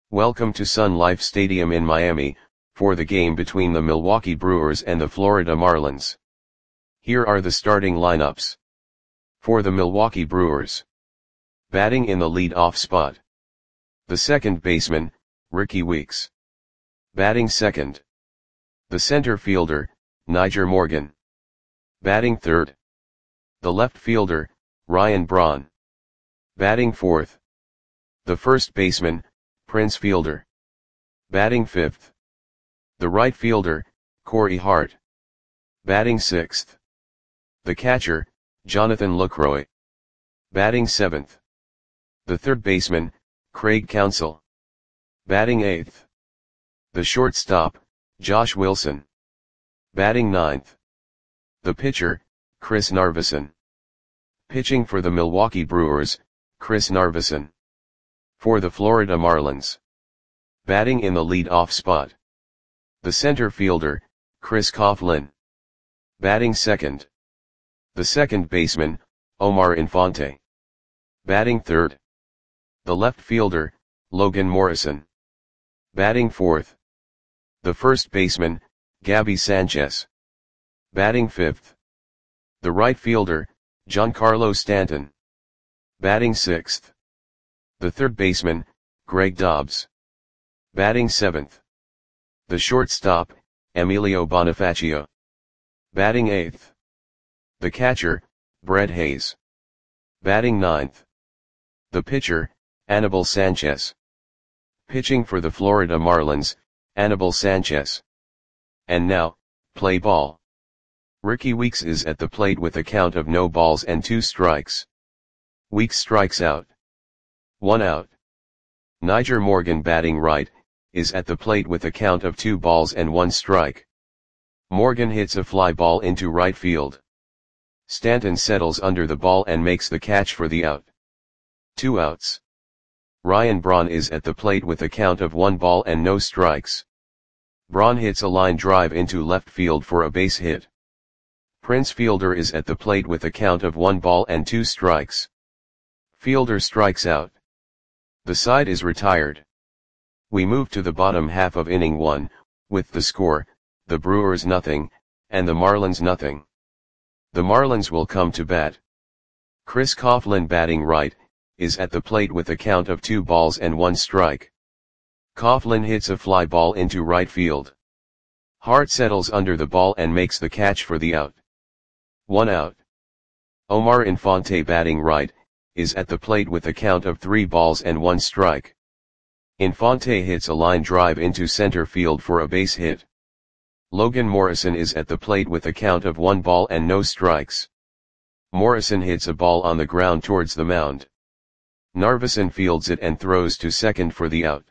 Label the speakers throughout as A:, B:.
A: Welcome to Sun Life Stadium in Miami, for the game between the Milwaukee Brewers and the Florida Marlins. Here are the starting lineups. For the Milwaukee Brewers. Batting in the lead-off spot. The second baseman, Rickie Weeks. Batting second. The center fielder, Nyjer Morgan. Batting third. The left fielder, Ryan Braun. Batting fourth. The first baseman, Prince Fielder. Batting fifth. The right fielder, Corey Hart. Batting sixth. The catcher, Jonathan Lucroy. Batting seventh. The third baseman, Craig Counsell. Batting eighth. The shortstop, Josh Wilson. Batting ninth. The pitcher, Chris Narveson. Pitching for the Milwaukee Brewers, Chris Narveson. For the Florida Marlins. Batting in the lead-off spot. The center fielder, Chris Coghlan. Batting second. The second baseman, Omar Infante. Batting third. The left fielder, Logan Morrison. Batting fourth. The first baseman, Gabby Sanchez. Batting fifth. The right fielder, Giancarlo Stanton. Batting sixth. The third baseman, Greg Dobbs. Batting seventh. The shortstop, Emilio Bonifacio. Batting eighth. The catcher, Brett Hayes. Batting ninth. The pitcher, Anibal Sanchez. Pitching for the Florida Marlins, Anibal Sanchez. And now, play ball. Rickie Weeks is at the plate with a count of no balls and 2 strikes. Weeks strikes out. 1 out. Nyjer Morgan batting right, is at the plate with a count of 2 balls and 1 strike. Morgan hits a fly ball into right field. Stanton settles under the ball and makes the catch for the out. 2 outs. Ryan Braun is at the plate with a count of 1 ball and no strikes. Braun hits a line drive into left field for a base hit. Prince Fielder is at the plate with a count of 1 ball and 2 strikes. Fielder strikes out. The side is retired. We move to the bottom half of inning 1, with the score, the Brewers nothing, and the Marlins nothing. The Marlins will come to bat. Chris Coghlan batting right, is at the plate with a count of 2 balls and 1 strike. Coghlan hits a fly ball into right field. Hart settles under the ball and makes the catch for the out. 1 out. Omar Infante batting right, is at the plate with a count of 3 balls and 1 strike. Infante hits a line drive into center field for a base hit. Logan Morrison is at the plate with a count of 1 ball and no strikes. Morrison hits a ball on the ground towards the mound. Narveson fields it and throws to second for the out.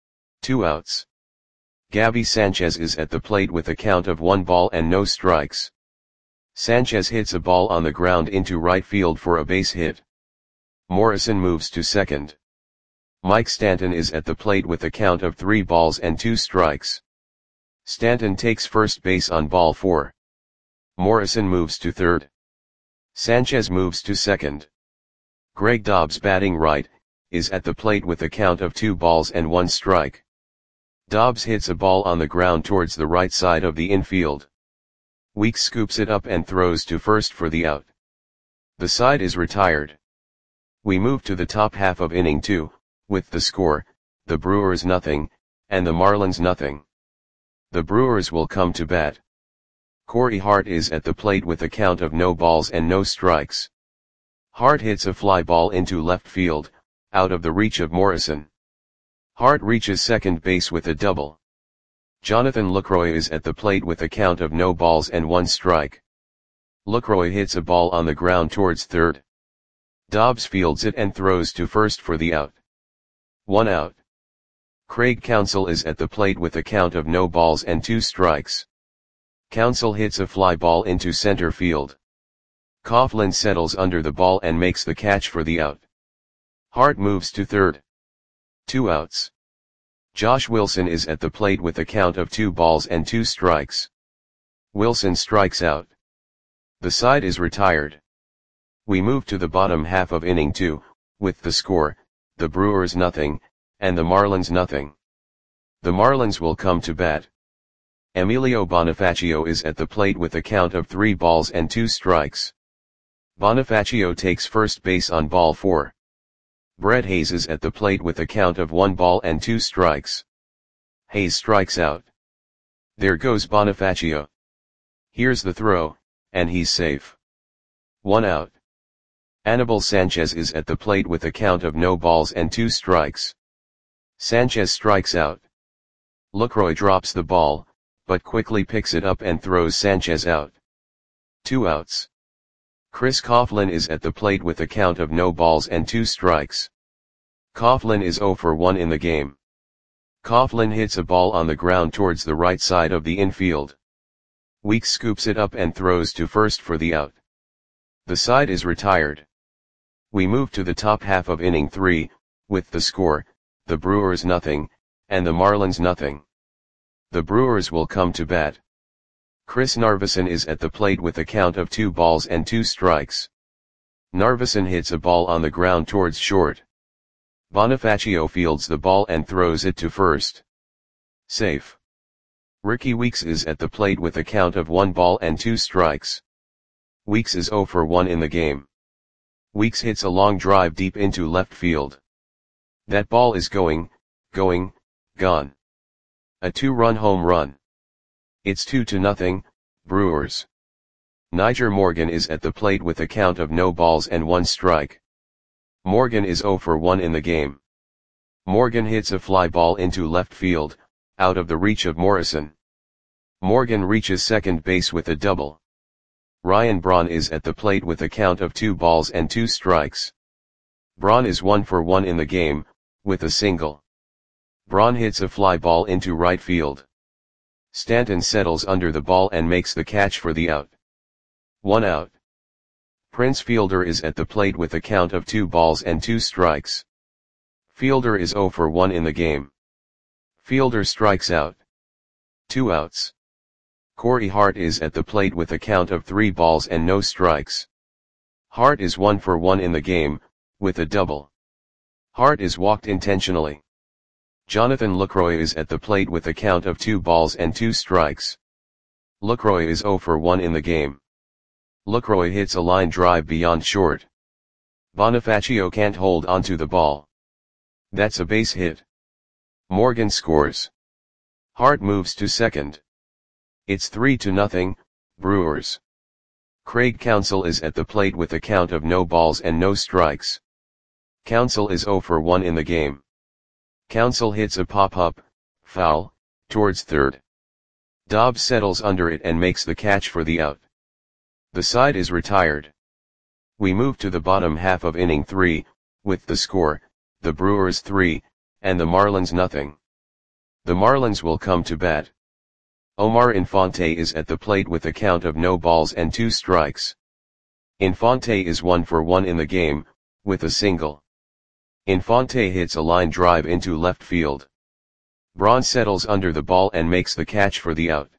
A: 2 outs. Gabby Sanchez is at the plate with a count of 1 ball and no strikes. Sanchez hits a ball on the ground into right field for a base hit. Morrison moves to second. Mike Stanton is at the plate with a count of 3 balls and 2 strikes. Stanton takes first base on ball 4. Morrison moves to third. Sanchez moves to second. Greg Dobbs batting right, is at the plate with a count of 2 balls and 1 strike. Dobbs hits a ball on the ground towards the right side of the infield. Weeks scoops it up and throws to first for the out. The side is retired. We move to the top half of inning 2, with the score, the Brewers nothing, and the Marlins nothing. The Brewers will come to bat. Corey Hart is at the plate with a count of no balls and no strikes. Hart hits a fly ball into left field, out of the reach of Morrison. Hart reaches second base with a double. Jonathan Lucroy is at the plate with a count of no balls and 1 strike. Lucroy hits a ball on the ground towards third. Dobbs fields it and throws to first for the out. 1 out. Craig Counsell is at the plate with a count of no balls and 2 strikes. Counsell hits a fly ball into center field. Coghlan settles under the ball and makes the catch for the out. Hart moves to third. 2 outs. Josh Wilson is at the plate with a count of 2 balls and 2 strikes. Wilson strikes out. The side is retired. We move to the bottom half of inning 2, with the score, the Brewers nothing, and the Marlins nothing. The Marlins will come to bat. Emilio Bonifacio is at the plate with a count of 3 balls and 2 strikes. Bonifacio takes first base on ball 4. Brett Hayes is at the plate with a count of 1 ball and 2 strikes. Hayes strikes out. There goes Bonifacio. Here's the throw, and he's safe. 1 out. Anibal Sanchez is at the plate with a count of no balls and 2 strikes. Sanchez strikes out. Lucroy drops the ball, but quickly picks it up and throws Sanchez out. 2 outs. Chris Coughlin is at the plate with a count of no balls and 2 strikes. Coughlin is 0 for 1 in the game. Coughlin hits a ball on the ground towards the right side of the infield. Weeks scoops it up and throws to first for the out. The side is retired. We move to the top half of inning 3, with the score, the Brewers nothing, and the Marlins nothing. The Brewers will come to bat. Chris Narveson is at the plate with a count of 2 balls and 2 strikes. Narveson hits a ball on the ground towards short. Bonifacio fields the ball and throws it to first. Safe. Ricky Weeks is at the plate with a count of 1 ball and 2 strikes. Weeks is 0 for 1 in the game. Weeks hits a long drive deep into left field. That ball is gone. A 2-run home run. It's 2-0, Brewers. Nyjer Morgan is at the plate with a count of no balls and 1 strike. Morgan is 0 for 1 in the game. Morgan hits a fly ball into left field, out of the reach of Morrison. Morgan reaches second base with a double. Ryan Braun is at the plate with a count of 2 balls and 2 strikes. Braun is 1 for 1 in the game, with a single. Braun hits a fly ball into right field. Stanton settles under the ball and makes the catch for the out. 1 out. Prince Fielder is at the plate with a count of 2 balls and 2 strikes. Fielder is 0 for 1 in the game. Fielder strikes out. 2 outs. Corey Hart is at the plate with a count of 3 balls and no strikes. Hart is 1 for 1 in the game, with a double. Hart is walked intentionally. Jonathan Lucroy is at the plate with a count of 2 balls and 2 strikes. Lucroy is 0 for 1 in the game. Lucroy hits a line drive beyond short. Bonifacio can't hold onto the ball. That's a base hit. Morgan scores. Hart moves to second. It's 3-0, Brewers. Craig Counsell is at the plate with a count of no balls and no strikes. Counsell is 0 for 1 in the game. Counsell hits a pop-up, foul, towards third. Dobbs settles under it and makes the catch for the out. The side is retired. We move to the bottom half of inning 3, with the score, the Brewers 3, and the Marlins nothing. The Marlins will come to bat. Omar Infante is at the plate with a count of no balls and 2 strikes. Infante is 1 for 1 in the game, with a single. Infante hits a line drive into left field. Braun settles under the ball and makes the catch for the out.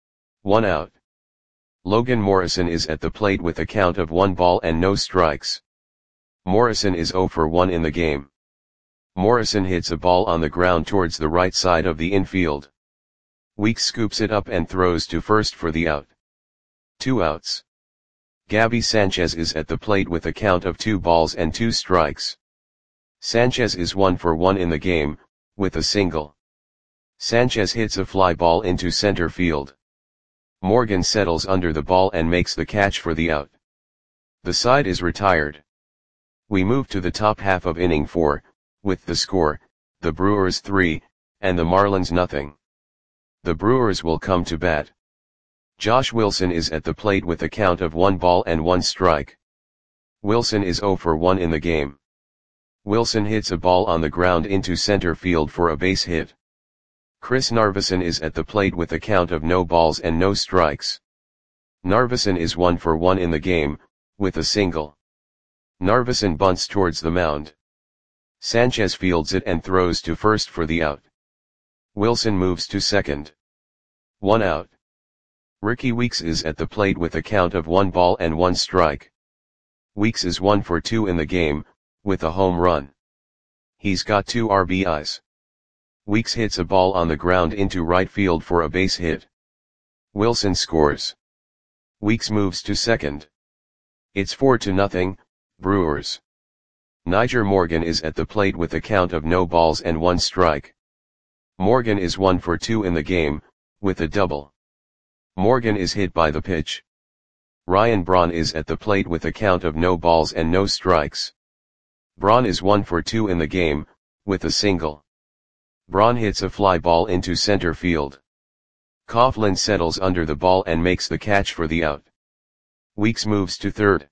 A: 1 out. Logan Morrison is at the plate with a count of 1 ball and no strikes. Morrison is 0 for 1 in the game. Morrison hits a ball on the ground towards the right side of the infield. Weeks scoops it up and throws to first for the out. 2 outs. Gabby Sanchez is at the plate with a count of 2 balls and 2 strikes. Sanchez is 1 for 1 in the game, with a single. Sanchez hits a fly ball into center field. Morgan settles under the ball and makes the catch for the out. The side is retired. We move to the top half of inning 4, with the score, the Brewers 3, and the Marlins nothing. The Brewers will come to bat. Josh Wilson is at the plate with a count of 1 ball and 1 strike. Wilson is 0 for 1 in the game. Wilson hits a ball on the ground into center field for a base hit. Chris Narveson is at the plate with a count of no balls and no strikes. Narveson is 1 for 1 in the game, with a single. Narveson bunts towards the mound. Sanchez fields it and throws to first for the out. Wilson moves to second. 1 out. Ricky Weeks is at the plate with a count of 1 ball and 1 strike. Weeks is 1 for 2 in the game, with a home run. He's got 2 RBIs. Weeks hits a ball on the ground into right field for a base hit. Wilson scores. Weeks moves to second. It's 4-0, Brewers. Nyjer Morgan is at the plate with a count of no balls and 1 strike. Morgan is 1 for 2 in the game, with a double. Morgan is hit by the pitch. Ryan Braun is at the plate with a count of no balls and no strikes. Braun is 1 for 2 in the game, with a single. Braun hits a fly ball into center field. Coughlin settles under the ball and makes the catch for the out. Weeks moves to third.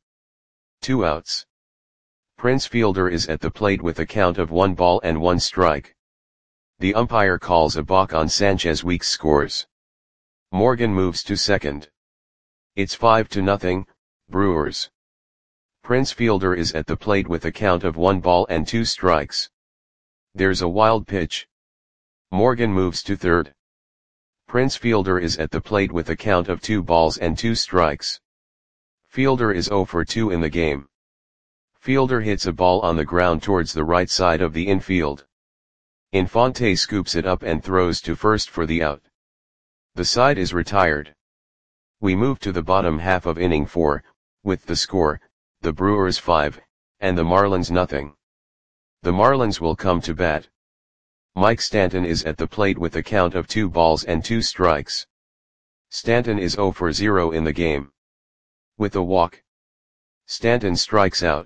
A: 2 outs. Prince Fielder is at the plate with a count of 1 ball and 1 strike. The umpire calls a balk on Sanchez. Weeks scores. Morgan moves to second. It's 5-0, Brewers. Prince Fielder is at the plate with a count of 1 ball and 2 strikes. There's a wild pitch. Morgan moves to third. Prince Fielder is at the plate with a count of 2 balls and 2 strikes. Fielder is 0 for 2 in the game. Fielder hits a ball on the ground towards the right side of the infield. Infante scoops it up and throws to first for the out. The side is retired. We move to the bottom half of inning 4, with the score, the Brewers 5, and the Marlins 0. The Marlins will come to bat. Mike Stanton is at the plate with a count of 2 balls and 2 strikes. Stanton is 0 for 0 in the game. With a walk. Stanton strikes out.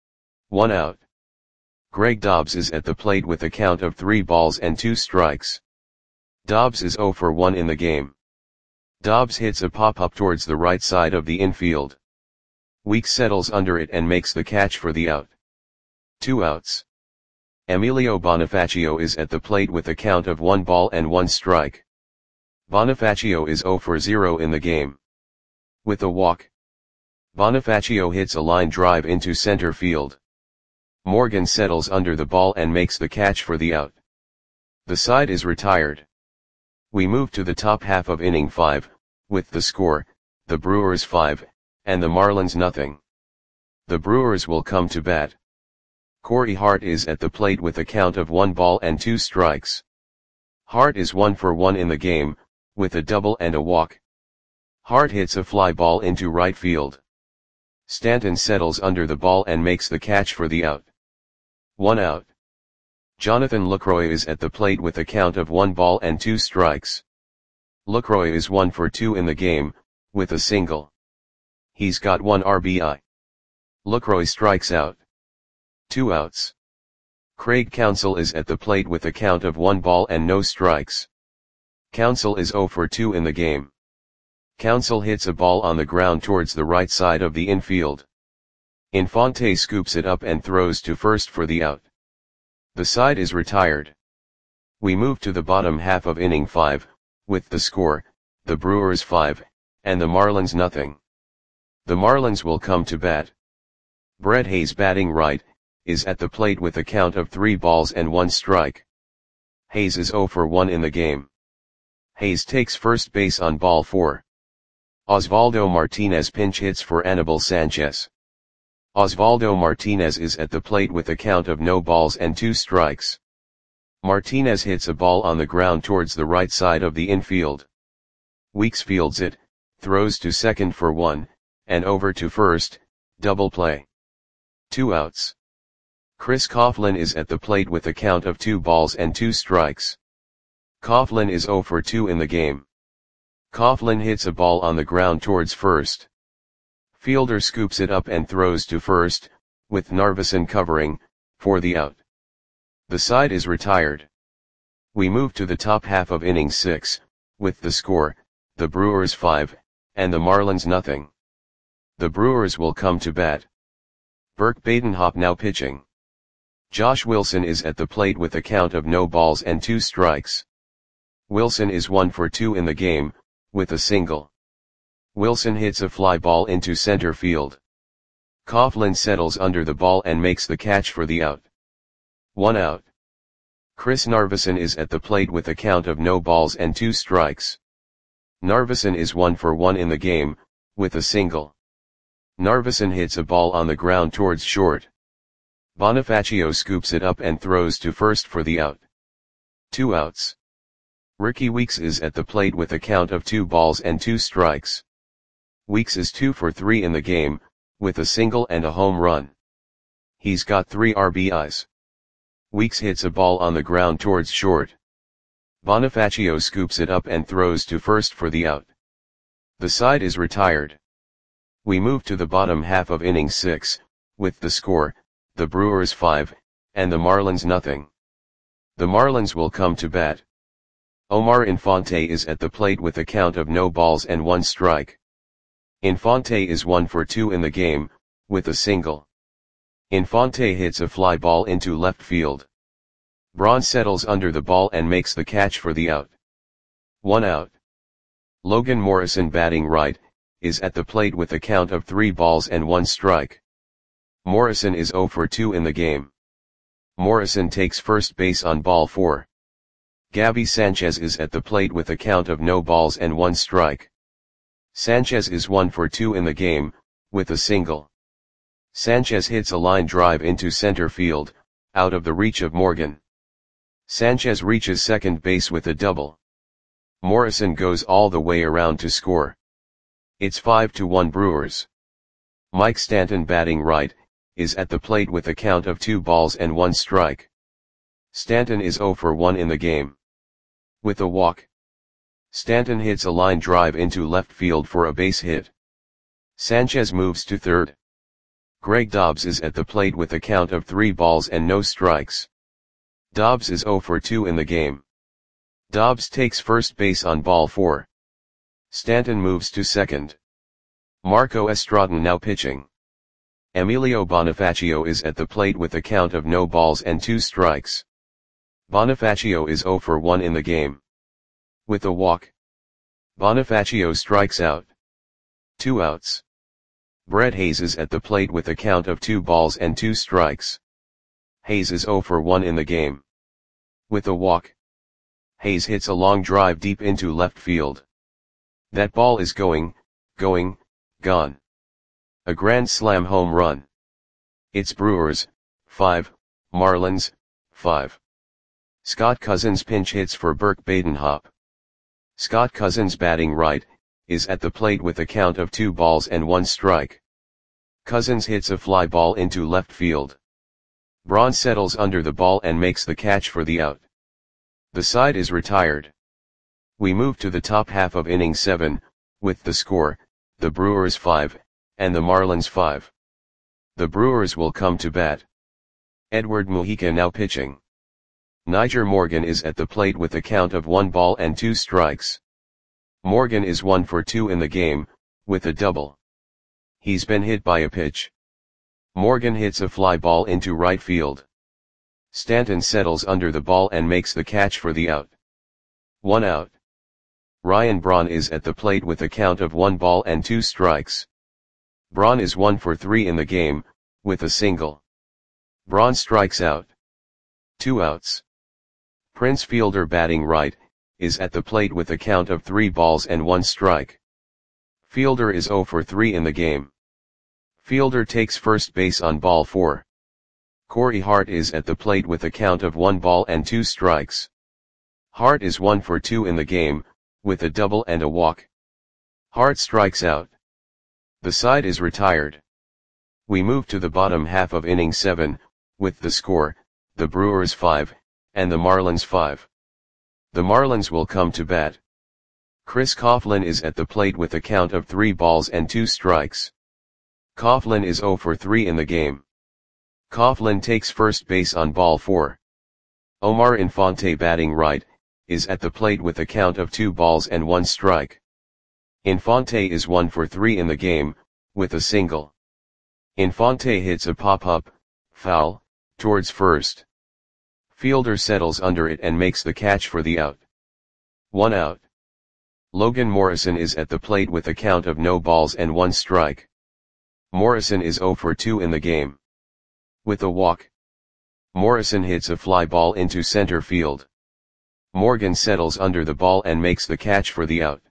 A: 1 out. Greg Dobbs is at the plate with a count of 3 balls and 2 strikes. Dobbs is 0 for 1 in the game. Dobbs hits a pop-up towards the right side of the infield. Weeks settles under it and makes the catch for the out. 2 outs. Emilio Bonifacio is at the plate with a count of 1 ball and 1 strike. Bonifacio is 0 for 0 in the game. With a walk. Bonifacio hits a line drive into center field. Morgan settles under the ball and makes the catch for the out. The side is retired. We move to the top half of inning 5, with the score, the Brewers 5, and the Marlins 0. The Brewers will come to bat. Corey Hart is at the plate with a count of 1 ball and 2 strikes. Hart is 1 for 1 in the game, with a double and a walk. Hart hits a fly ball into right field. Stanton settles under the ball and makes the catch for the out. 1 out. Jonathan Lucroy is at the plate with a count of 1 ball and 2 strikes. Lucroy is 1 for 2 in the game, with a single. He's got 1 RBI. Lucroy strikes out. 2 outs. Craig Counsell is at the plate with a count of 1 ball and no strikes. Counsell is 0 for 2 in the game. Counsell hits a ball on the ground towards the right side of the infield. Infante scoops it up and throws to first for the out. The side is retired. We move to the bottom half of inning 5, with the score, the Brewers 5, and the Marlins 0. The Marlins will come to bat. Brett Hayes, batting right, is at the plate with a count of 3 balls and 1 strike. Hayes is 0 for 1 in the game. Hayes takes first base on ball 4. Osvaldo Martinez pinch hits for Anibal Sanchez. Osvaldo Martinez is at the plate with a count of no balls and 2 strikes. Martinez hits a ball on the ground towards the right side of the infield. Weeks fields it, throws to second for 1, and over to first, double play. 2 outs. Chris Coughlin is at the plate with a count of 2 balls and 2 strikes. Coughlin is 0 for 2 in the game. Coughlin hits a ball on the ground towards first. Fielder scoops it up and throws to first, with Narveson covering, for the out. The side is retired. We move to the top half of inning 6, with the score, the Brewers 5, and the Marlins 0. The Brewers will come to bat. Burke Badenhop now pitching. Josh Wilson is at the plate with a count of no balls and 2 strikes. Wilson is 1 for 2 in the game, with a single. Wilson hits a fly ball into center field. Coughlin settles under the ball and makes the catch for the out. 1 out. Chris Narveson is at the plate with a count of no balls and 2 strikes. Narveson is 1 for 1 in the game, with a single. Narveson hits a ball on the ground towards short. Bonifacio scoops it up and throws to first for the out. 2 outs. Ricky Weeks is at the plate with a count of 2 balls and 2 strikes. Weeks is 2 for 3 in the game, with a single and a home run. He's got 3 RBIs. Weeks hits a ball on the ground towards short. Bonifacio scoops it up and throws to first for the out. The side is retired. We move to the bottom half of inning 6, with the score, the Brewers 5, and the Marlins nothing. The Marlins will come to bat. Omar Infante is at the plate with a count of no balls and 1 strike. Infante is 1 for 2 in the game, with a single. Infante hits a fly ball into left field. Braun settles under the ball and makes the catch for the out. 1 out. Logan Morrison, batting right, is at the plate with a count of 3 balls and 1 strike. Morrison is 0 for 2 in the game. Morrison takes first base on ball 4. Gabby Sanchez is at the plate with a count of no balls and 1 strike. Sanchez is 1 for 2 in the game, with a single. Sanchez hits a line drive into center field, out of the reach of Morgan. Sanchez reaches second base with a double. Morrison goes all the way around to score. It's 5-1 Brewers. Mike Stanton, batting right, is at the plate with a count of 2 balls and 1 strike. Stanton is 0 for 1 in the game. With a walk. Stanton hits a line drive into left field for a base hit. Sanchez moves to third. Greg Dobbs is at the plate with a count of 3 balls and no strikes. Dobbs is 0 for 2 in the game. Dobbs takes first base on ball 4. Stanton moves to second. Marco Estrada now pitching. Emilio Bonifacio is at the plate with a count of no balls and 2 strikes. Bonifacio is 0 for 1 in the game. With a walk. Bonifacio strikes out. 2 outs. Brett Hayes is at the plate with a count of 2 balls and 2 strikes. Hayes is 0 for 1 in the game. With a walk. Hayes hits a long drive deep into left field. That ball is gone. A grand slam home run. It's Brewers 5, Marlins 5. Scott Cousins pinch hits for Burke Badenhop. Scott Cousins, batting right, is at the plate with a count of 2 balls and 1 strike. Cousins hits a fly ball into left field. Braun settles under the ball and makes the catch for the out. The side is retired. We move to the top half of inning 7, with the score, the Brewers 5, and the Marlins 5. The Brewers will come to bat. Edward Mujica now pitching. Niger Morgan is at the plate with a count of 1 ball and 2 strikes. Morgan is 1 for 2 in the game, with a double. He's been hit by a pitch. Morgan hits a fly ball into right field. Stanton settles under the ball and makes the catch for the out. 1 out. Ryan Braun is at the plate with a count of 1 ball and 2 strikes. Braun is 1 for 3 in the game, with a single. Braun strikes out. 2 outs. Prince Fielder, batting right, is at the plate with a count of 3 balls and 1 strike. Fielder is 0 for 3 in the game. Fielder takes first base on ball 4. Corey Hart is at the plate with a count of 1 ball and 2 strikes. Hart is 1 for 2 in the game, with a double and a walk. Hart strikes out. The side is retired. We move to the bottom half of inning 7, with the score, the Brewers 5, and the Marlins 5. The Marlins will come to bat. Chris Coughlin is at the plate with a count of 3 balls and 2 strikes. Coughlin is 0 for 3 in the game. Coughlin takes first base on ball 4. Omar Infante, batting right, is at the plate with a count of 2 balls and 1 strike. Infante is 1 for 3 in the game, with a single. Infante hits a pop-up, foul, towards first. Fielder settles under it and makes the catch for the out. 1 out. Logan Morrison is at the plate with a count of no balls and 1 strike. Morrison is 0 for 2 in the game. With a walk. Morrison hits a fly ball into center field. Morgan settles under the ball and makes the catch for the out.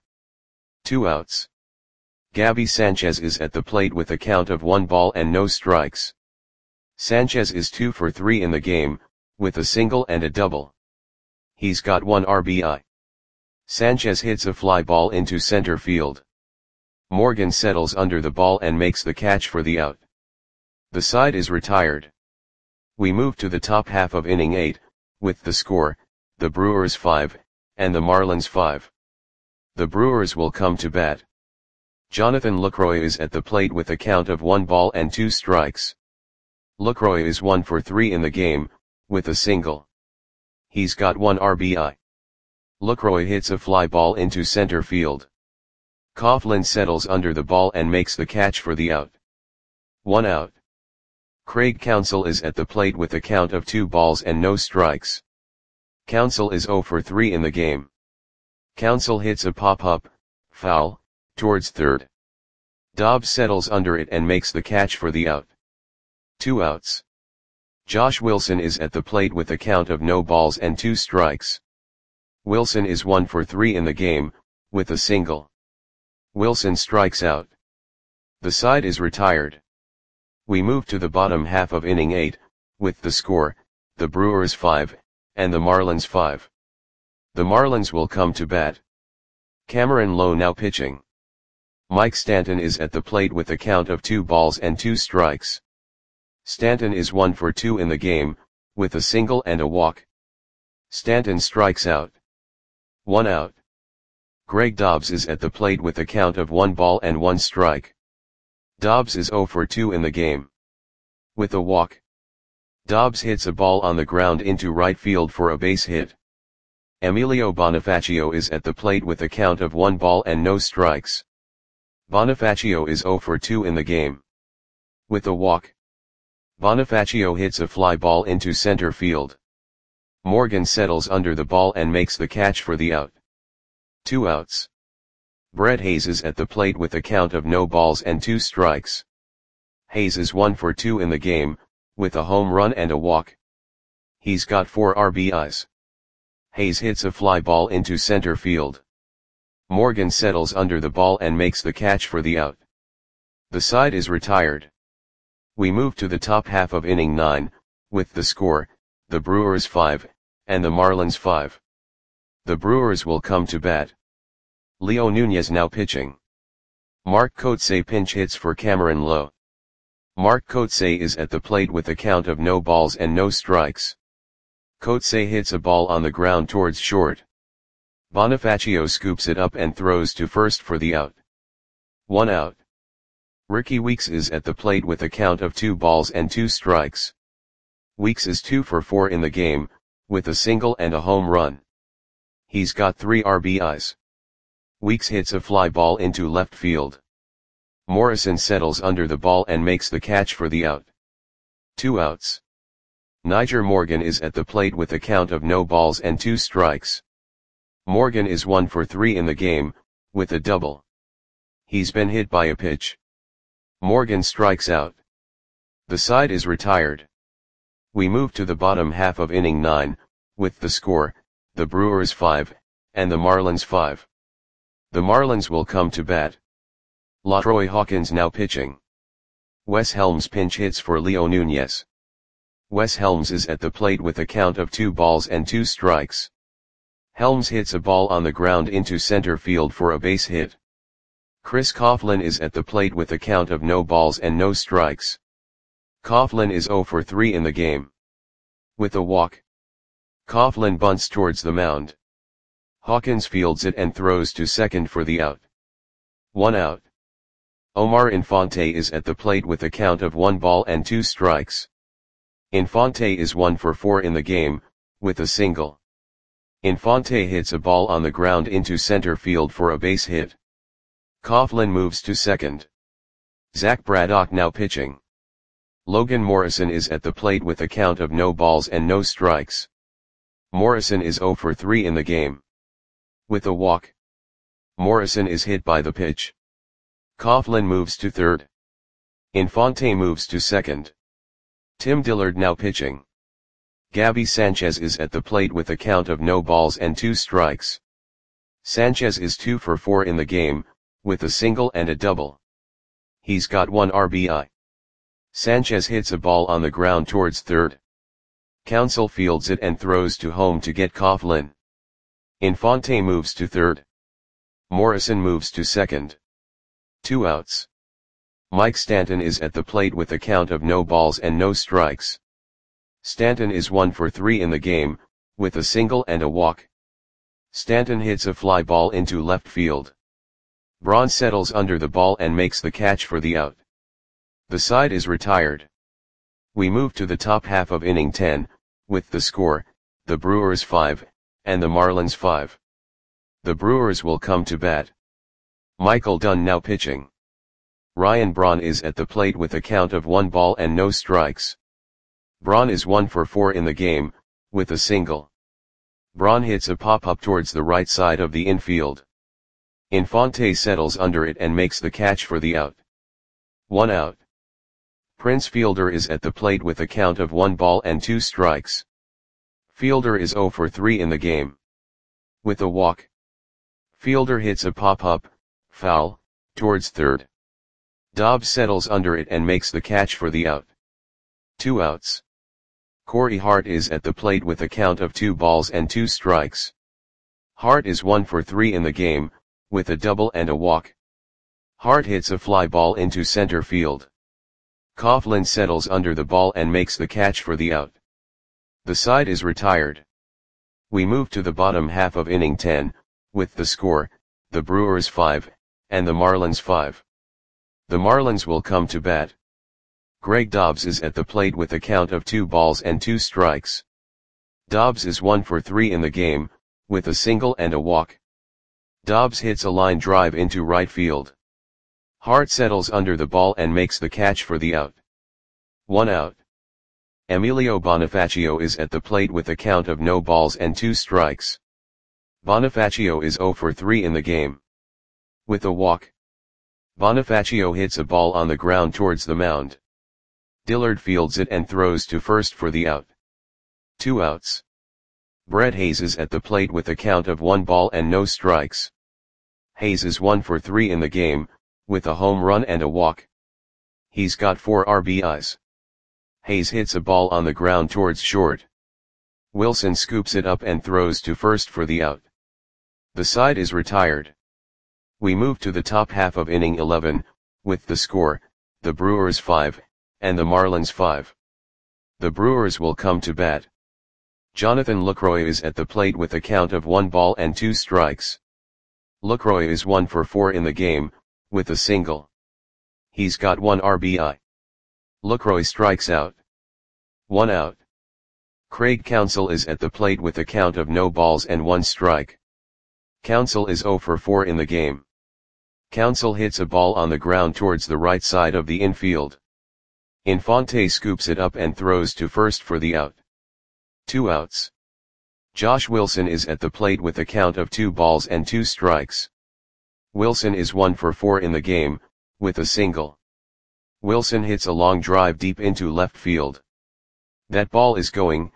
A: 2 outs. Gabby Sanchez is at the plate with a count of 1 ball and no strikes. Sanchez is 2 for 3 in the game, with a single and a double. He's got 1 RBI. Sanchez hits a fly ball into center field. Morgan settles under the ball and makes the catch for the out. The side is retired. We move to the top half of inning 8, with the score, the Brewers 5, and the Marlins 5. The Brewers will come to bat. Jonathan Lucroy is at the plate with a count of 1 ball and 2 strikes. Lucroy is 1 for 3 in the game, with a single. He's got 1 RBI. Lucroy hits a fly ball into center field. Coughlin settles under the ball and makes the catch for the out. 1 out. Craig Counsell is at the plate with a count of 2 balls and no strikes. Counsell is 0 for 3 in the game. Counsell hits a pop-up, foul, towards third. Dobbs settles under it and makes the catch for the out. 2 outs. Josh Wilson is at the plate with a count of no balls and 2 strikes. Wilson is 1 for 3 in the game, with a single. Wilson strikes out. The side is retired. We move to the bottom half of inning 8, with the score, the Brewers 5, and the Marlins 5. The Marlins will come to bat. Cameron Lowe now pitching. Mike Stanton is at the plate with a count of 2 balls and 2 strikes. Stanton is 1 for 2 in the game, with a single and a walk. Stanton strikes out. 1 out. Greg Dobbs is at the plate with a count of 1 ball and 1 strike. Dobbs is 0 for 2 in the game. With a walk. Dobbs hits a ball on the ground into right field for a base hit. Emilio Bonifacio is at the plate with a count of 1 ball and no strikes. Bonifacio is 0 for 2 in the game. With a walk. Bonifacio hits a fly ball into center field. Morgan settles under the ball and makes the catch for the out. 2 outs. Brett Hayes is at the plate with a count of no balls and 2 strikes. Hayes is 1 for 2 in the game, with a home run and a walk. He's got 4 RBIs. Hayes hits a fly ball into center field. Morgan settles under the ball and makes the catch for the out. The side is retired. We move to the top half of inning 9, with the score, the Brewers 5, and the Marlins 5. The Brewers will come to bat. Leo Nunez now pitching. Mark Kotsay pinch hits for Cameron Lowe. Mark Kotsay is at the plate with a count of no balls and no strikes. Kotsay hits a ball on the ground towards short. Bonifacio scoops it up and throws to first for the out. 1 out. Ricky Weeks is at the plate with a count of 2 balls and 2 strikes. Weeks is 2 for 4 in the game, with a single and a home run. He's got 3 RBIs. Weeks hits a fly ball into left field. Morrison settles under the ball and makes the catch for the out. 2 outs. Nyjer Morgan is at the plate with a count of no balls and 2 strikes. Morgan is 1 for 3 in the game, with a double. He's been hit by a pitch. Morgan strikes out. The side is retired. We move to the bottom half of inning 9, with the score, the Brewers 5, and the Marlins 5. The Marlins will come to bat. LaTroy Hawkins now pitching. Wes Helms pinch hits for Leo Nunez. Wes Helms is at the plate with a count of 2 balls and 2 strikes. Helms hits a ball on the ground into center field for a base hit. Chris Coughlin is at the plate with a count of no balls and no strikes. Coughlin is 0 for 3 in the game. With a walk. Coughlin bunts towards the mound. Hawkins fields it and throws to second for the out. 1 out. Omar Infante is at the plate with a count of 1 ball and 2 strikes. Infante is 1 for 4 in the game, with a single. Infante hits a ball on the ground into center field for a base hit. Coughlin moves to second. Zach Braddock now pitching. Logan Morrison is at the plate with a count of no balls and no strikes. Morrison is 0 for 3 in the game. With a walk. Morrison is hit by the pitch. Coughlin moves to third. Infante moves to second. Tim Dillard now pitching. Gabby Sanchez is at the plate with a count of no balls and 2 strikes. Sanchez is 2 for 4 in the game, with a single and a double. He's got 1 RBI. Sanchez hits a ball on the ground towards third. Counsell fields it and throws to home to get Coughlin. Infante moves to third. Morrison moves to second. 2 outs. Mike Stanton is at the plate with a count of no balls and no strikes. Stanton is 1 for 3 in the game, with a single and a walk. Stanton hits a fly ball into left field. Braun settles under the ball and makes the catch for the out. The side is retired. We move to the top half of inning 10, with the score, the Brewers 5, and the Marlins 5. The Brewers will come to bat. Michael Dunn now pitching. Ryan Braun is at the plate with a count of 1 ball and no strikes. Braun is 1 for 4 in the game, with a single. Braun hits a pop-up towards the right side of the infield. Infante settles under it and makes the catch for the out. 1 out. Prince Fielder is at the plate with a count of 1 ball and 2 strikes. Fielder is 0 for 3 in the game. With a walk. Fielder hits a pop-up, foul, towards third. Dobbs settles under it and makes the catch for the out. 2 outs. Corey Hart is at the plate with a count of 2 balls and 2 strikes. Hart is 1 for 3 in the game, with a double and a walk. Hart hits a fly ball into center field. Coughlin settles under the ball and makes the catch for the out. The side is retired. We move to the bottom half of inning 10, with the score, the Brewers 5, and the Marlins 5. The Marlins will come to bat. Greg Dobbs is at the plate with a count of 2 balls and 2 strikes. Dobbs is 1 for 3 in the game, with a single and a walk. Dobbs hits a line drive into right field. Hart settles under the ball and makes the catch for the out. 1 out. Emilio Bonifacio is at the plate with a count of no balls and 2 strikes. Bonifacio is 0 for 3 in the game. With a walk. Bonifacio hits a ball on the ground towards the mound. Dillard fields it and throws to first for the out. 2 outs. Brett Hayes is at the plate with a count of 1 ball and no strikes. Hayes is 1 for 3 in the game, with a home run and a walk. He's got 4 RBIs. Hayes hits a ball on the ground towards short. Wilson scoops it up and throws to first for the out. The side is retired. We move to the top half of inning 11, with the score, the Brewers 5, and the Marlins 5. The Brewers will come to bat. Jonathan Lucroy is at the plate with a count of 1 ball and 2 strikes. Lucroy is 1 for 4 in the game, with a single. He's got 1 RBI. Lucroy strikes out. 1 out. Craig Counsell is at the plate with a count of no balls and 1 strike. Counsell is 0 for 4 in the game. Counsell hits a ball on the ground towards the right side of the infield. Infante scoops it up and throws to first for the out. 2 outs. Josh Wilson is at the plate with a count of 2 balls and 2 strikes. Wilson is 1 for 4 in the game, with a single. Wilson hits a long drive deep into left field. That ball is gone.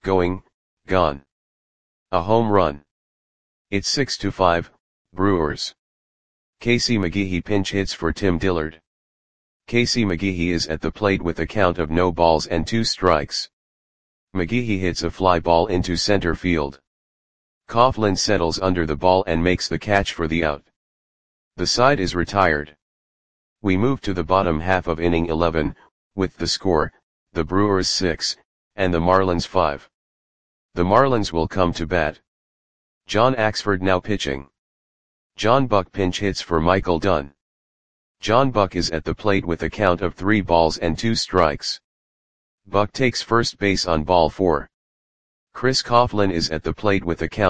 A: A home run. It's 6-5, Brewers. Casey McGehee pinch hits for Tim Dillard. Casey McGehee is at the plate with a count of no balls and 2 strikes. McGehee hits a fly ball into center field. Coughlin settles under the ball and makes the catch for the out. The side is retired. We move to the bottom half of inning 11, with the score, the Brewers 6, and the Marlins 5. The Marlins will come to bat. John Axford now pitching. John Buck pinch hits for Michael Dunn. John Buck is at the plate with a count of 3 balls and 2 strikes. Buck takes first base on ball 4. Chris Coughlin is at the plate with a count of no balls and no strikes. Coughlin is 0 for 4 in the game. With a walk. Fielder hits a pop-up, foul, towards third. Dobbs settles under the ball and makes the catch for the out. 2 outs. Brett Hayes is at the plate with a count of 1 ball and 2 strikes. Fielder is 0 for 3 in the game. With a walk. Fielder hits a ball on the ground towards short. Wilson scoops it up and throws to first for the out. The side is retired. We move to the top half of inning 12, with the score, the Brewers 5, and the Marlins 5. The Brewers will come to bat. Jonathan Lucroy is at the plate with a count of 2 balls and 2 strikes. Lucroy is 1 for 4 in the game.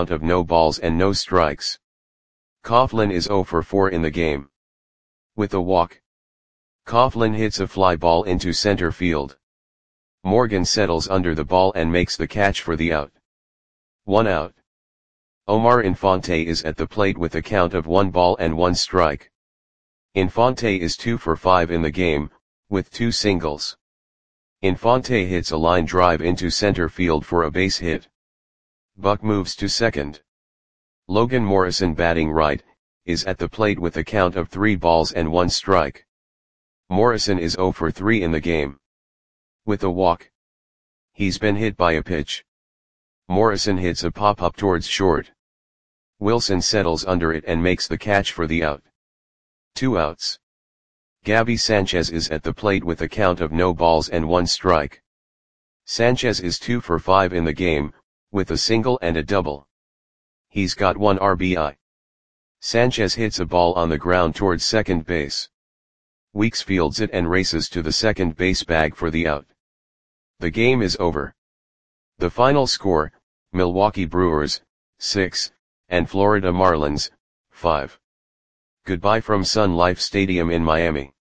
A: With a walk. Coughlin hits a fly ball into center field. Morgan settles under the ball and makes the catch for the out. 1 out. Omar Infante is at the plate with a count of 1 ball and 1 strike. Infante is 2 for 5 in the game, with 2 singles. Infante hits a line drive into center field for a base hit. Buck moves to second. Logan Morrison, batting right, is at the plate with a count of 3 balls and 1 strike. Morrison is 0 for 3 in the game. With a walk. He's been hit by a pitch. Morrison hits a pop-up towards short. Wilson settles under it and makes the catch for the out. 2 outs. Gabby Sanchez is at the plate with a count of no balls and 1 strike. Sanchez is 2 for 5 in the game, with a single and a double. He's got 1 RBI. Sanchez hits a ball on the ground towards second base. Weeks fields it and races to the second base bag for the out. The game is over. The final score, Milwaukee Brewers, 6, and Florida Marlins, 5. Goodbye from Sun Life Stadium in Miami.